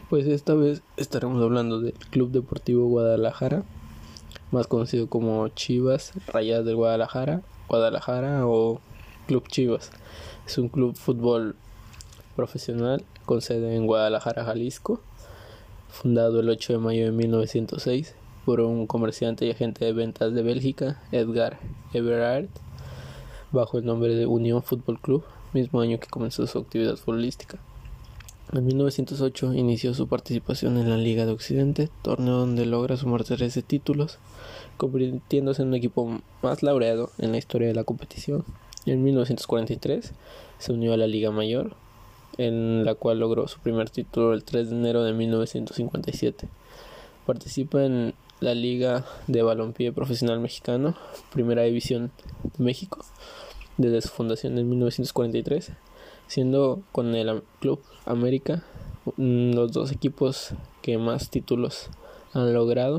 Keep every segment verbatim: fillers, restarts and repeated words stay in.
Pues esta vez estaremos hablando del Club Deportivo Guadalajara, más conocido como Chivas Rayadas del Guadalajara, Guadalajara o Club Chivas. Es un club fútbol profesional con sede en Guadalajara, Jalisco, fundado el ocho de mayo de mil novecientos seis por un comerciante y agente de ventas de Bélgica, Edgar Everard, bajo el nombre de Unión Fútbol Club, mismo año que comenzó su actividad futbolística. En mil novecientos ocho inició su participación en la Liga de Occidente, torneo donde logra sumar trece títulos, convirtiéndose en un equipo más laureado en la historia de la competición. En mil novecientos cuarenta y tres se unió a la Liga Mayor, en la cual logró su primer título el tres de enero de mil novecientos cincuenta y siete. Participa en la Liga de Balompié Profesional Mexicano, Primera División de México, desde su fundación en mil novecientos cuarenta y tres, siendo con el Club América los dos equipos que más títulos han logrado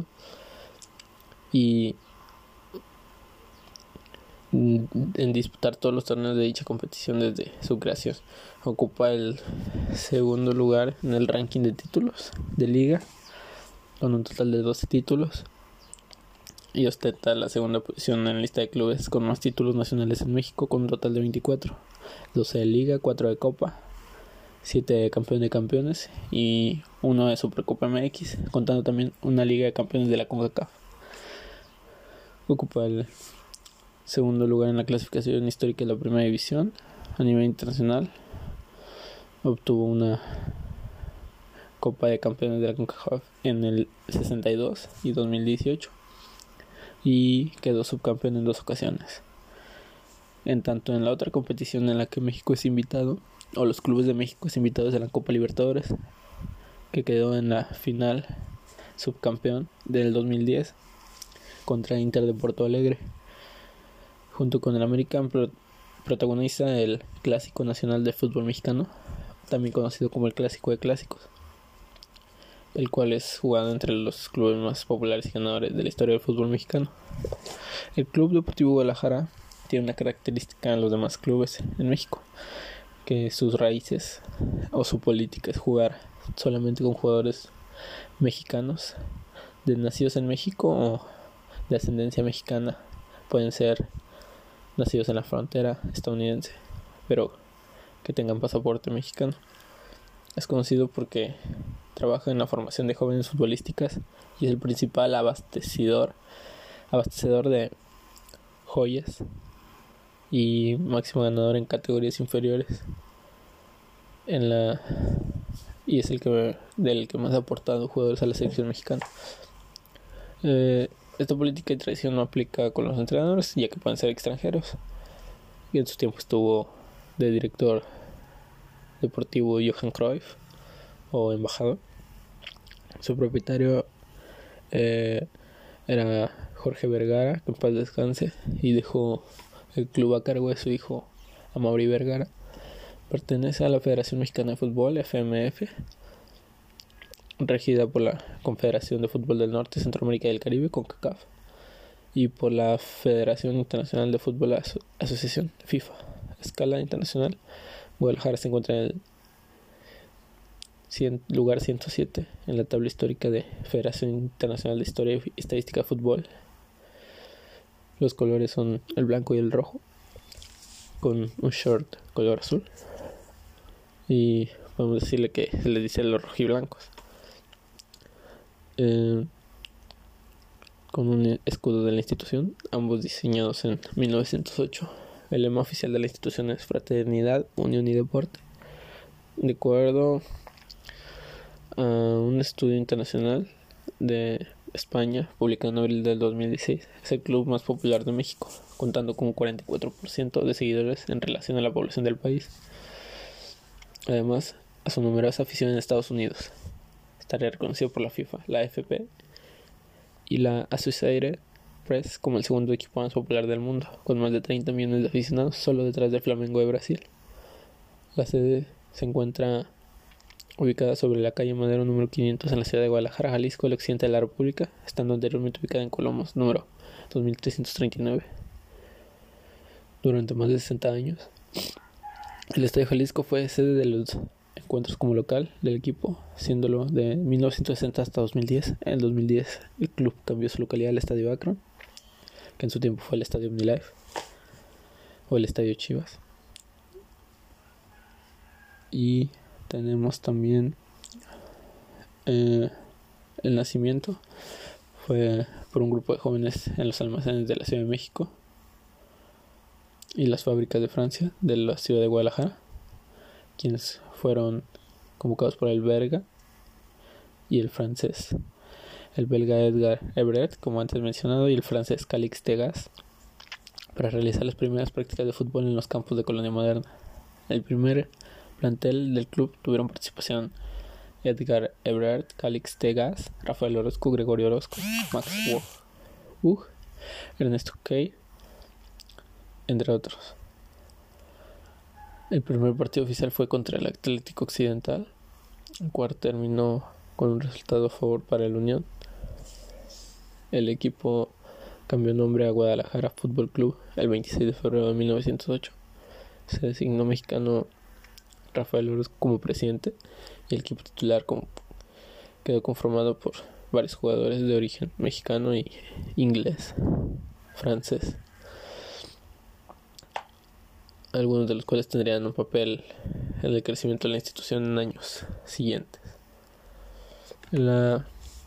y en disputar todos los torneos de dicha competición desde su creación. Ocupa el segundo lugar en el ranking de títulos de liga con un total de doce títulos y ostenta la segunda posición en la lista de clubes con más títulos nacionales en México con un total de veinticuatro, doce de liga, cuatro de copa, siete de campeón de campeones y uno de Supercopa M X, contando también una liga de campeones de la CONCACAF. Ocupa el segundo lugar en la clasificación histórica de la Primera División a nivel internacional. Obtuvo una Copa de Campeones de la CONCACAF en el sesenta y dos y dos mil dieciocho y quedó subcampeón en dos ocasiones. En tanto en la otra competición en la que México es invitado, o los clubes de México es invitados a la Copa Libertadores, que quedó en la final subcampeón del dos mil diez contra Inter de Porto Alegre. Junto con el América pro- protagoniza el Clásico Nacional de Fútbol Mexicano, también conocido como el Clásico de Clásicos, el cual es jugado entre los clubes más populares y ganadores de la historia del fútbol mexicano. El Club Deportivo Guadalajara tiene una característica en los demás clubes en México, que sus raíces o su política es jugar solamente con jugadores mexicanos, de nacidos en México o de ascendencia mexicana. Pueden ser nacidos en la frontera estadounidense, pero que tengan pasaporte mexicano. Es conocido porque trabaja en la formación de jóvenes futbolísticas y es el principal abastecedor, abastecedor de joyas y máximo ganador en categorías inferiores en la y es el que del que más ha aportado jugadores a la selección mexicana. Eh, esta política y tradición no aplica con los entrenadores, ya que pueden ser extranjeros, y en su tiempo estuvo de director deportivo Johan Cruyff o embajador. Su propietario eh, era Jorge Vergara, que en paz descanse, y dejó el club a cargo de su hijo Amaury Vergara. Pertenece a la Federación Mexicana de Fútbol, F M F, regida por la Confederación de Fútbol del Norte, Centroamérica y el Caribe, CONCACAF, y por la Federación Internacional de Fútbol Aso- Asociación, FIFA. A escala internacional, Guadalajara se encuentra en el cien, lugar ciento siete en la tabla histórica de Federación Internacional de Historia y Estadística de Fútbol. Los colores son el blanco y el rojo, con un short color azul, y podemos decirle que se les dice los rojiblancos, eh, con un escudo de la institución, ambos diseñados en mil novecientos ocho. El lema oficial de la institución es Fraternidad, Unión y Deporte. De acuerdo a un estudio internacional de España, publicado en abril del dos mil dieciséis, es el club más popular de México, contando con un cuarenta y cuatro por ciento de seguidores en relación a la población del país. Además, a su numerosa afición en Estados Unidos, estaría reconocido por la FIFA, la F P y la Associated Press como el segundo equipo más popular del mundo, con más de treinta millones de aficionados, solo detrás del Flamengo de Brasil. La sede se encuentra ubicada sobre la calle Madero número quinientos en la ciudad de Guadalajara, Jalisco, el occidente de la República, estando anteriormente ubicada en Colomos número dos mil trescientos treinta y nueve. Durante más de sesenta años, el Estadio Jalisco fue sede de los encuentros como local del equipo, siéndolo de mil novecientos sesenta hasta dos mil diez. En el dos mil diez el club cambió su localidad al Estadio Akron, que en su tiempo fue el Estadio OmniLife o el Estadio Chivas. Y tenemos también eh, el nacimiento fue por un grupo de jóvenes en los almacenes de la Ciudad de México y las fábricas de Francia, de la ciudad de Guadalajara, quienes fueron convocados por el belga y el francés. El belga Edgar Everett, como antes mencionado, y el francés Calix Degas, para realizar las primeras prácticas de fútbol en los campos de Colonia Moderna. El primer plantel del club tuvieron participación Edgar Everett, Calix Degas, Rafael Orozco, Gregorio Orozco, Max Ugh, Ernesto Kay, entre otros. El primer partido oficial fue contra el Atlético Occidental, el cual terminó con un resultado a favor para el Unión. El equipo cambió nombre a Guadalajara Fútbol Club el veintiséis de febrero de mil novecientos ocho. Se designó mexicano Rafael Orozco como presidente y el equipo titular como quedó conformado por varios jugadores de origen mexicano y inglés, francés, algunos de los cuales tendrían un papel en el crecimiento de la institución en años siguientes. En los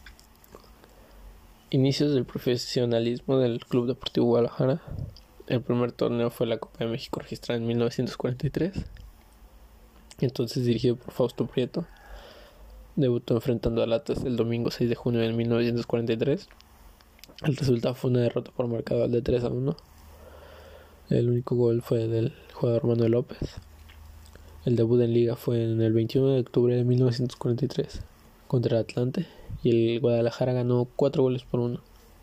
inicios del profesionalismo del Club Deportivo Guadalajara, el primer torneo fue la Copa de México, registrada en mil novecientos cuarenta y tres, entonces dirigido por Fausto Prieto. Debutó enfrentando al Atlas el domingo seis de junio de mil novecientos cuarenta y tres. El resultado fue una derrota por marcador de tres a uno. El único gol fue del jugador Manuel López. El debut en liga fue en el veintiuno de octubre de mil novecientos cuarenta y tres contra el Atlante, y el Guadalajara ganó cuatro goles por uno.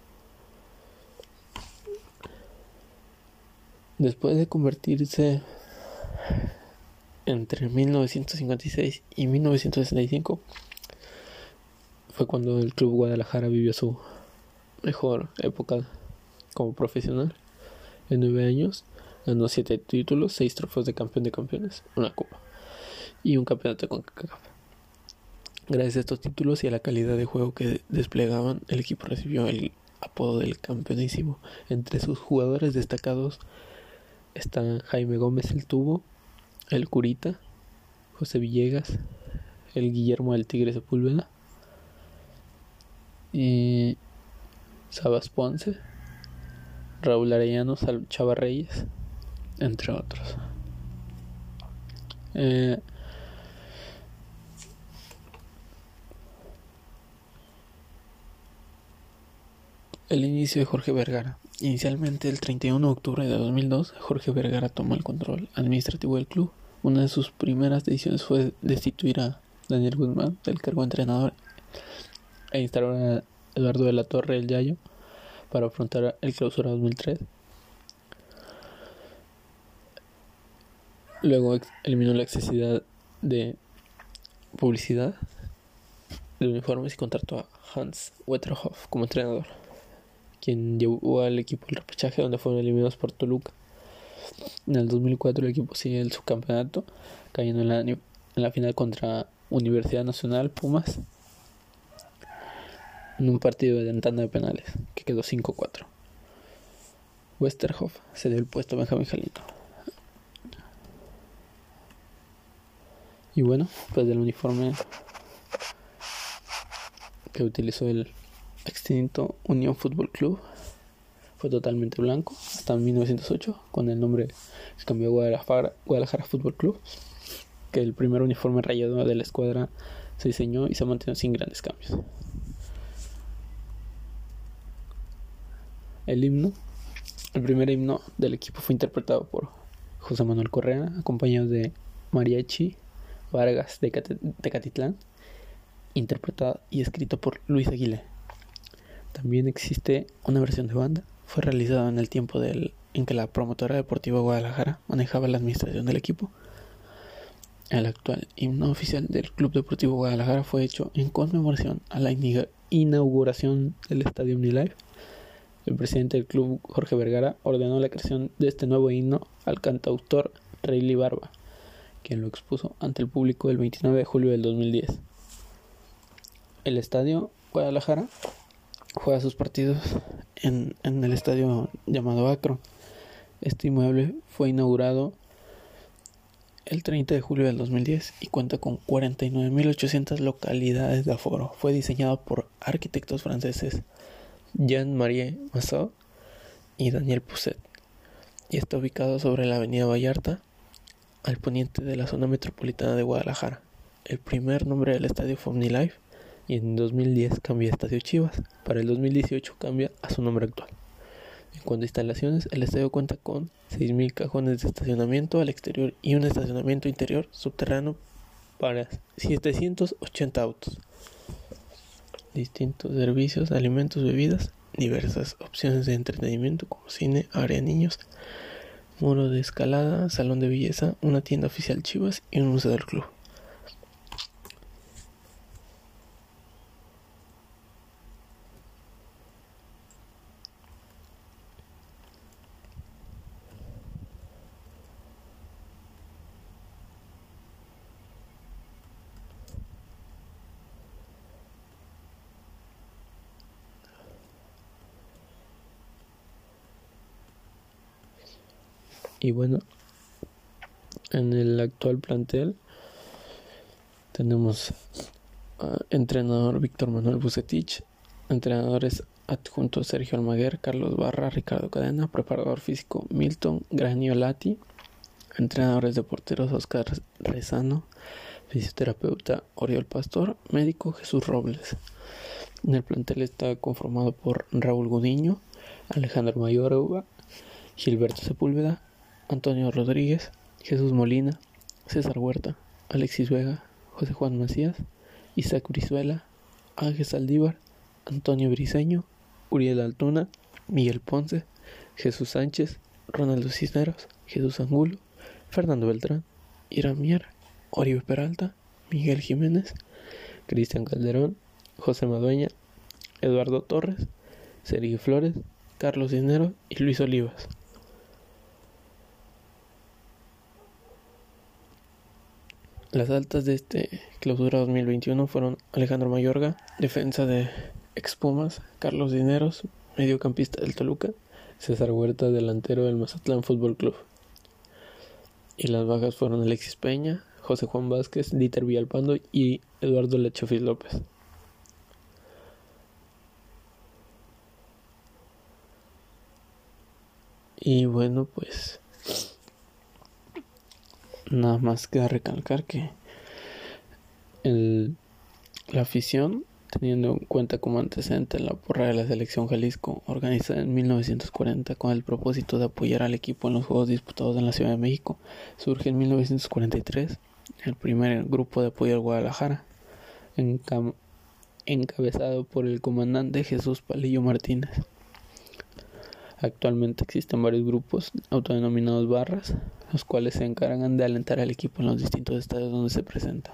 Después de convertirse entre mil novecientos cincuenta y seis y mil novecientos sesenta y cinco, fue cuando el Club Guadalajara vivió su mejor época como profesional. En nueve años ganó siete títulos, seis trofeos de campeón de campeones, una copa y un campeonato con CONCACAF. Gracias a estos títulos y a la calidad de juego que desplegaban, el equipo recibió el apodo del campeonísimo. Entre sus jugadores destacados están Jaime Gómez el Tubo, el Curita, José Villegas, el Guillermo del Tigre Sepúlveda y Sabas Ponce, Raúl Arellano, Chava Reyes, entre otros. Eh, el inicio de Jorge Vergara. Inicialmente, el treinta y uno de octubre de dos mil dos, Jorge Vergara tomó el control administrativo del club. Una de sus primeras decisiones fue destituir a Daniel Guzmán del cargo de entrenador e instalar a Eduardo de la Torre el Yayo para afrontar el Clausura dos mil tres. Luego ex- eliminó la excesividad de publicidad de uniformes y contrató a Hans Wetterhoff como entrenador, quien llevó al equipo al repechaje, donde fueron eliminados por Toluca. En el dos mil cuatro el equipo sigue el subcampeonato, cayendo en la, en la final contra Universidad Nacional Pumas en un partido de tanda de penales que quedó cinco cuatro. Westerhoff cedió el puesto a Benjamín Galindo. Y bueno, pues del uniforme que utilizó el extinto Unión Fútbol Club fue totalmente blanco hasta mil novecientos ocho, con el nombre que cambió a Guadalajara, Guadalajara Fútbol Club, que el primer uniforme rayado de la escuadra se diseñó y se mantiene sin grandes cambios. El himno, el primer himno del equipo fue interpretado por José Manuel Correa, acompañado de Mariachi Vargas de Tecatitlán, interpretado y escrito por Luis Aguilé. También existe una versión de banda. Fue realizada en el tiempo del, en que la promotora deportiva Guadalajara manejaba la administración del equipo. El actual himno oficial del Club Deportivo Guadalajara fue hecho en conmemoración a la inauguración del Estadio OmniLife. El presidente del club, Jorge Vergara, ordenó la creación de este nuevo himno al cantautor Rayleigh Barba, quien lo expuso ante el público el veintinueve de julio del dos mil diez. El estadio Guadalajara juega sus partidos en, en el estadio llamado Akron. Este inmueble fue inaugurado el treinta de julio del dos mil diez y cuenta con cuarenta y nueve mil ochocientas localidades de aforo. Fue diseñado por arquitectos franceses Jean-Marie Massot y Daniel Pousset y está ubicado sobre la avenida Vallarta, al poniente de la zona metropolitana de Guadalajara. El primer nombre del estadio fue OmniLife y en dos mil diez cambió a Estadio Chivas. Para el dos mil dieciocho cambia a su nombre actual. En cuanto a instalaciones, el estadio cuenta con seis mil cajones de estacionamiento al exterior y un estacionamiento interior subterráneo para setecientos ochenta autos. Distintos servicios, alimentos, bebidas, diversas opciones de entretenimiento como cine, área de niños, muro de escalada, salón de belleza, una tienda oficial Chivas y un museo del club. Y bueno, en el actual plantel tenemos uh, entrenador Víctor Manuel Bucetich, entrenadores adjuntos Sergio Almaguer, Carlos Barra, Ricardo Cadena, preparador físico Milton Graniolati, entrenadores de porteros Oscar Rezano, fisioterapeuta Oriol Pastor, médico Jesús Robles. En el plantel está conformado por Raúl Gudiño, Alejandro Mayorga, Gilberto Sepúlveda, Antonio Rodríguez, Jesús Molina, César Huerta, Alexis Vega, José Juan Macías, Isaac Brizuela, Ángel Saldívar, Antonio Briceño, Uriel Altuna, Miguel Ponce, Jesús Sánchez, Ronaldo Cisneros, Jesús Angulo, Fernando Beltrán, Irán Mier, Oribe Peralta, Miguel Jiménez, Cristian Calderón, José Madueña, Eduardo Torres, Sergio Flores, Carlos Cisneros y Luis Olivas. Las altas de este clausura dos mil veintiuno fueron Alejandro Mayorga, defensa de Expumas, Carlos Cisneros, mediocampista del Toluca, César Huerta, delantero del Mazatlán Fútbol Club. Y las bajas fueron Alexis Peña, José Juan Vázquez, Dieter Villalpando y Eduardo Lechofis López. Y bueno, pues nada más queda recalcar que el, la afición, teniendo en cuenta como antecedente la porra de la selección Jalisco, organizada en mil novecientos cuarenta con el propósito de apoyar al equipo en los Juegos disputados en la Ciudad de México, surge en mil novecientos cuarenta y tres el primer grupo de apoyo al Guadalajara, encam- encabezado por el comandante Jesús Palillo Martínez. Actualmente existen varios grupos autodenominados barras, los cuales se encargan de alentar al equipo en los distintos estadios donde se presenta.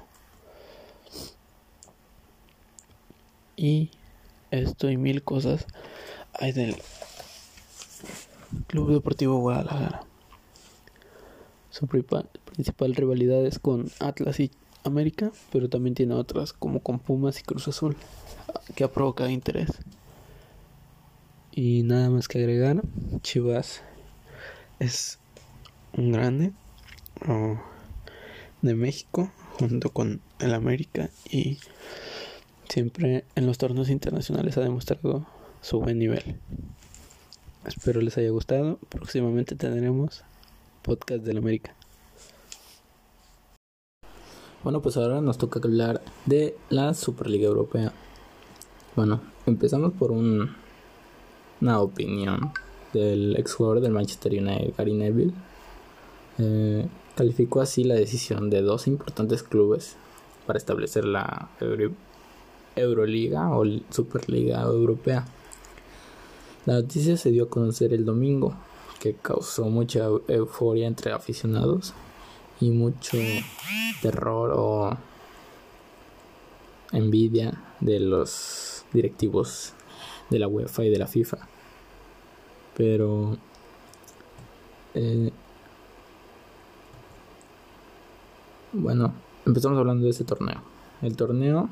Y esto y mil cosas hay del Club Deportivo Guadalajara. Su principal rivalidad es con Atlas y América, pero también tiene otras como con Pumas y Cruz Azul, que ha provocado interés. Y nada más que agregar, Chivas es un grande oh, de México junto con el América y siempre en los torneos internacionales ha demostrado su buen nivel. Espero les haya gustado. Próximamente tendremos podcast del América. Bueno, pues ahora nos toca hablar de la Superliga Europea. Bueno, empezamos por un, una opinión del exjugador del Manchester United, Gary Neville. Eh, calificó así la decisión de dos importantes clubes para establecer la Euro- Euroliga o Superliga Europea. La noticia se dio a conocer el domingo, que causó mucha euforia entre aficionados y mucho terror o envidia de los directivos de la UEFA y de la FIFA. Pero eh, Bueno, empezamos hablando de este torneo. El torneo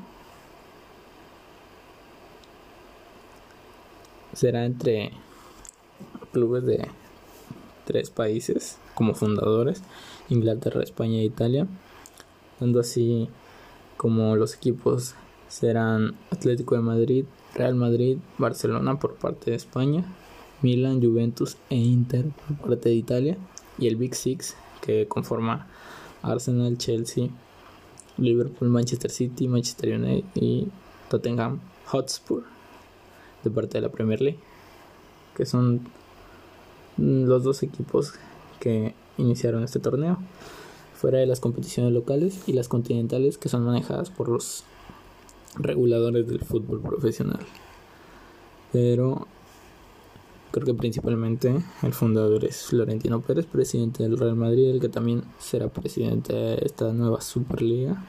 será entre clubes de tres países como fundadores: Inglaterra, España e Italia, dando así como los equipos serán Atlético de Madrid, Real Madrid, Barcelona por parte de España, Milan, Juventus e Inter por parte de Italia, y el Big Six, que conforma Arsenal, Chelsea, Liverpool, Manchester City, Manchester United y Tottenham Hotspur de parte de la Premier League, que son los dos equipos que iniciaron este torneo, fuera de las competiciones locales y las continentales, que son manejadas por los reguladores del fútbol profesional. Pero creo que principalmente el fundador es Florentino Pérez, presidente del Real Madrid, el que también será presidente de esta nueva Superliga.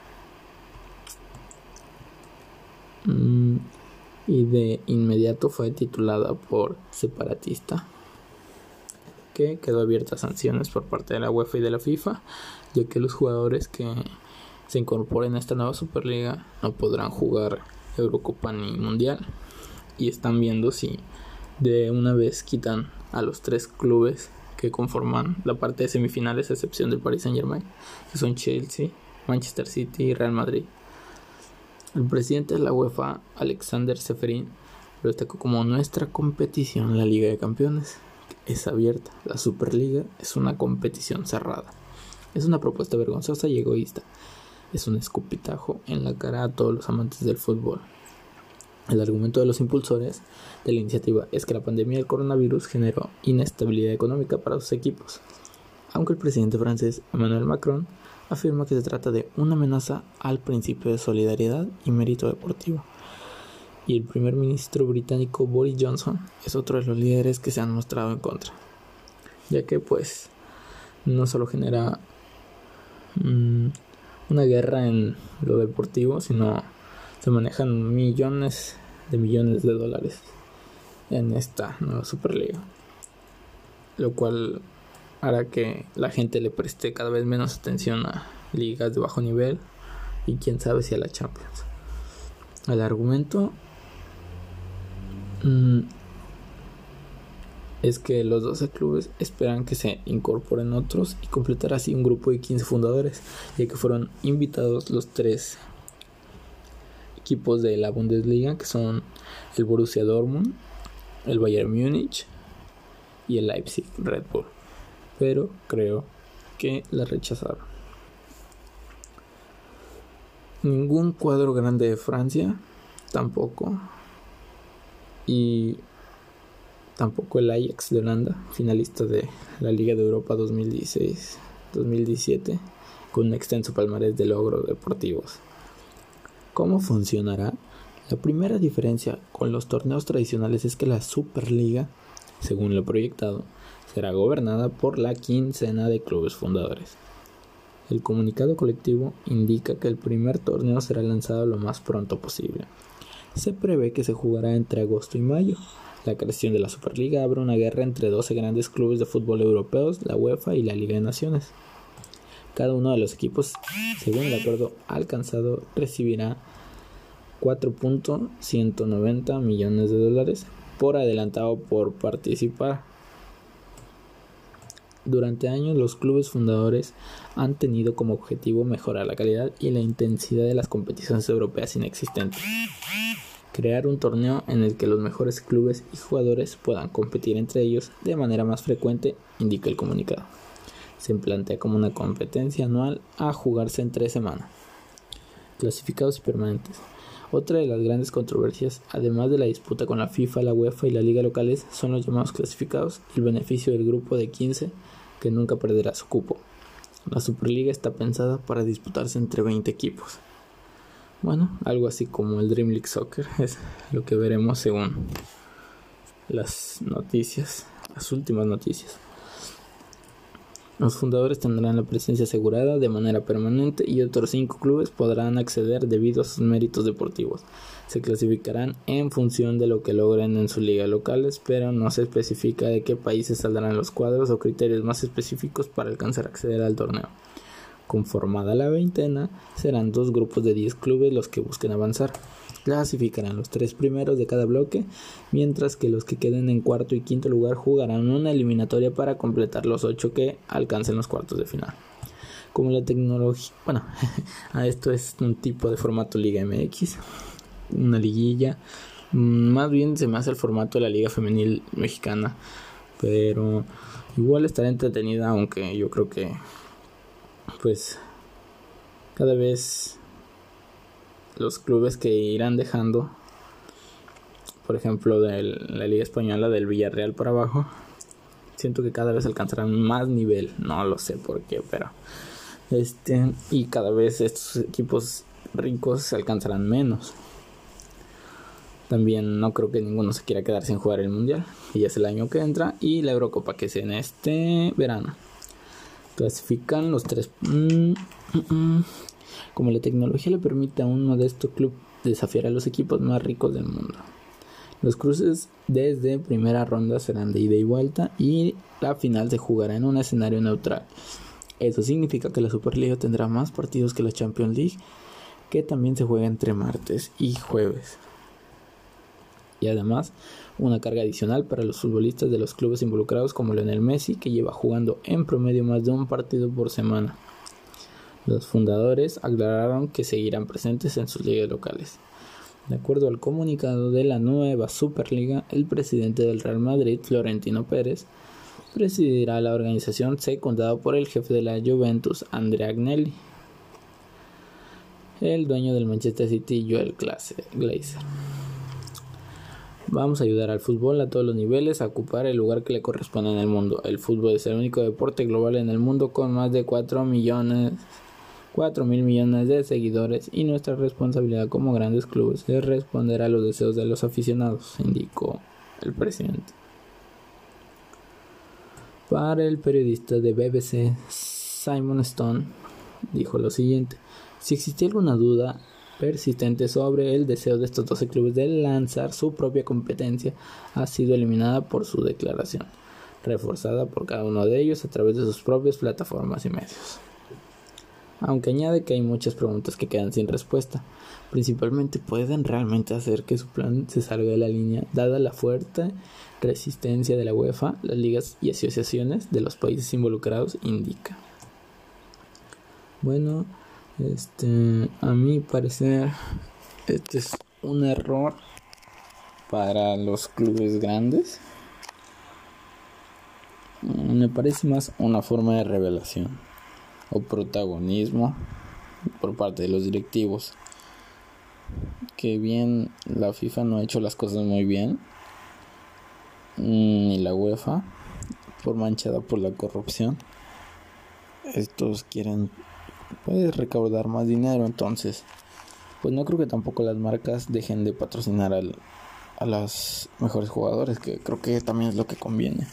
Mm, y de inmediato fue titulada por separatista, que quedó abierta a sanciones por parte de la UEFA y de la FIFA, ya que los jugadores que se incorporen a esta nueva Superliga no podrán jugar Eurocopa ni Mundial, y están viendo si de una vez quitan a los tres clubes que conforman la parte de semifinales, a excepción del Paris Saint-Germain, que son Chelsea, Manchester City y Real Madrid. El presidente de la UEFA, Alexander Ceferin, lo destacó como: nuestra competición, la Liga de Campeones, es abierta. La Superliga es una competición cerrada. Es una propuesta vergonzosa y egoísta. Es un escupitajo en la cara a todos los amantes del fútbol. El argumento de los impulsores de la iniciativa es que la pandemia del coronavirus generó inestabilidad económica para sus equipos, aunque el presidente francés Emmanuel Macron afirma que se trata de una amenaza al principio de solidaridad y mérito deportivo. Y el primer ministro británico Boris Johnson es otro de los líderes que se han mostrado en contra, ya que pues no solo genera mmm, una guerra en lo deportivo, sino se manejan millones de millones de dólares en esta nueva Superliga, lo cual hará que la gente le preste cada vez menos atención a ligas de bajo nivel y quién sabe si a la Champions. El argumento mmm, es que los doce clubes esperan que se incorporen otros y completar así un grupo de quince fundadores, ya que fueron invitados los tres equipos de la Bundesliga, que son el Borussia Dortmund, el Bayern Múnich y el Leipzig Red Bull, pero creo que la rechazaron. Ningún cuadro grande de Francia, tampoco, y tampoco el Ajax de Holanda, finalista de la Liga de Europa dos mil dieciséis dos mil diecisiete, con un extenso palmarés de logros deportivos. ¿Cómo funcionará? La primera diferencia con los torneos tradicionales es que la Superliga, según lo proyectado, será gobernada por la quincena de clubes fundadores. El comunicado colectivo indica que el primer torneo será lanzado lo más pronto posible. Se prevé que se jugará entre agosto y mayo. La creación de la Superliga abre una guerra entre doce grandes clubes de fútbol europeos, la UEFA y la Liga de Naciones. Cada uno de los equipos, según el acuerdo alcanzado, recibirá cuatro punto ciento noventa millones de dólares por adelantado por participar. Durante años, los clubes fundadores han tenido como objetivo mejorar la calidad y la intensidad de las competiciones europeas inexistentes. Crear un torneo en el que los mejores clubes y jugadores puedan competir entre ellos de manera más frecuente, indica el comunicado. Se plantea como una competencia anual a jugarse en tres semanas. Clasificados y permanentes. Otra de las grandes controversias, además de la disputa con la FIFA, la UEFA y la liga locales, son los llamados clasificados y el beneficio del grupo de quince, que nunca perderá su cupo. La Superliga está pensada para disputarse entre veinte equipos. Bueno, algo así como el Dream League Soccer es lo que veremos según las noticias, las últimas noticias. Los fundadores tendrán la presencia asegurada de manera permanente y otros cinco clubes podrán acceder debido a sus méritos deportivos. Se clasificarán en función de lo que logren en su liga locales, pero no se especifica de qué países saldrán los cuadros o criterios más específicos para alcanzar a acceder al torneo. Conformada la veintena, serán dos grupos de diez clubes los que busquen avanzar. Clasificarán los tres primeros de cada bloque, mientras que los que queden en cuarto y quinto lugar jugarán una eliminatoria para completar los ocho que alcancen los cuartos de final. Como la tecnología, bueno, esto es un tipo de formato Liga M X, una liguilla, más bien se me hace el formato de la Liga Femenil Mexicana, pero igual estará entretenida, aunque yo creo que pues cada vez los clubes que irán dejando, por ejemplo de la Liga Española, del Villarreal por abajo, siento que cada vez alcanzarán más nivel, no lo sé por qué, pero este y cada vez estos equipos ricos se alcanzarán menos. También no creo que ninguno se quiera quedar sin jugar el Mundial, y es el año que entra, y la Eurocopa, que es en este verano. Clasifican los tres. Mm, mm, mm. Como la tecnología le permite a un modesto club desafiar a los equipos más ricos del mundo. Los cruces desde primera ronda serán de ida y vuelta, y la final se jugará en un escenario neutral. Eso significa que la Superliga tendrá más partidos que la Champions League, que también se juega entre martes y jueves. Y además, una carga adicional para los futbolistas de los clubes involucrados, como Lionel Messi, que lleva jugando en promedio más de un partido por semana. Los fundadores aclararon que seguirán presentes en sus ligas locales. De acuerdo al comunicado de la nueva Superliga, el presidente del Real Madrid, Florentino Pérez, presidirá la organización, secundado por el jefe de la Juventus, Andrea Agnelli, el dueño del Manchester City, Joel Glazer. Vamos a ayudar al fútbol a todos los niveles a ocupar el lugar que le corresponde en el mundo. El fútbol es el único deporte global en el mundo con más de cuatro millones, cuatro mil millones de seguidores, y nuestra responsabilidad como grandes clubes es responder a los deseos de los aficionados, indicó el presidente. Para el periodista de B B C, Simon Stone, dijo lo siguiente: si existía alguna duda persistente sobre el deseo de estos doce clubes de lanzar su propia competencia, ha sido eliminada por su declaración, reforzada por cada uno de ellos a través de sus propias plataformas y medios. Aunque añade que hay muchas preguntas que quedan sin respuesta, principalmente ¿pueden realmente hacer que su plan se salga de la línea, dada la fuerte resistencia de la UEFA, las ligas y asociaciones de los países involucrados? Indica. Bueno, este, a mi parecer, este es un error para los clubes grandes. Me parece más una forma de revelación o protagonismo por parte de los directivos, que bien la FIFA no ha hecho las cosas muy bien, ni la UEFA, por manchada por la corrupción. Estos quieren pues recaudar más dinero, entonces pues no creo que tampoco las marcas dejen de patrocinar al, a los mejores jugadores, que creo que también es lo que conviene.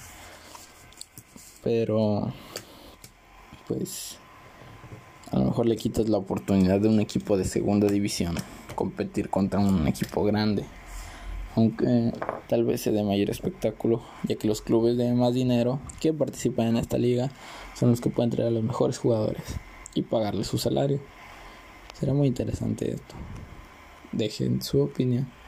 Pero pues a lo mejor le quitas la oportunidad de un equipo de segunda división competir contra un equipo grande, aunque tal vez se dé mayor espectáculo, ya que los clubes de más dinero que participan en esta liga son los que pueden traer a los mejores jugadores y pagarles su salario. Será muy interesante esto. Dejen su opinión.